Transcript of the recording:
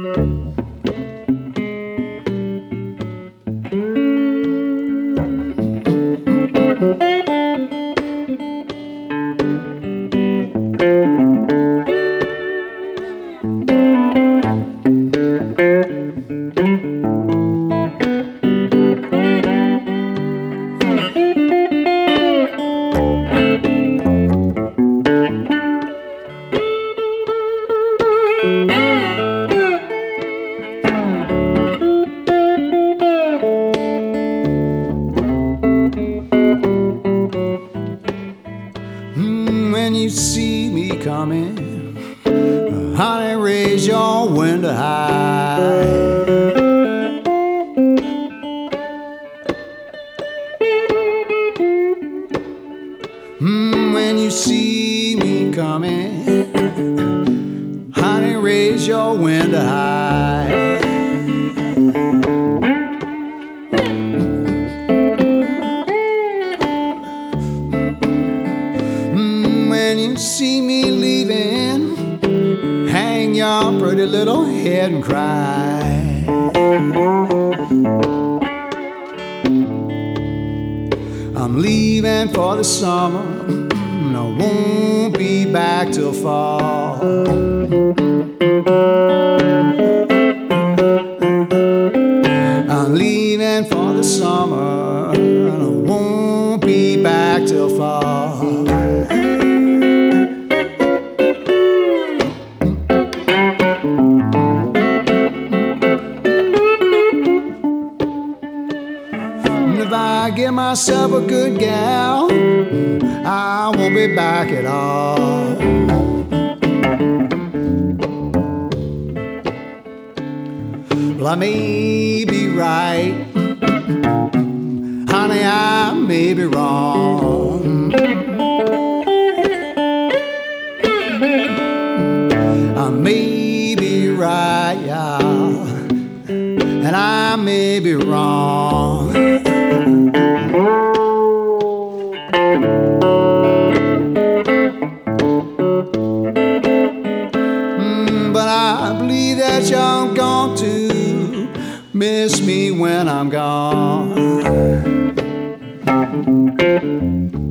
When you see me coming, honey, raise your window high. When you see me coming, honey, raise your window high. When you see me leaving, hang your pretty little head and cry. I'm leaving for the summer, and I won't be back till fall. I'm leaving for the summer, and I won't be back till fall. If I get myself a good gal, I won't be back at all. Well, I may be right, honey, I may be wrong. I may be right, yeah, and I may be wrong. But I believe that you're going to miss me when I'm gone.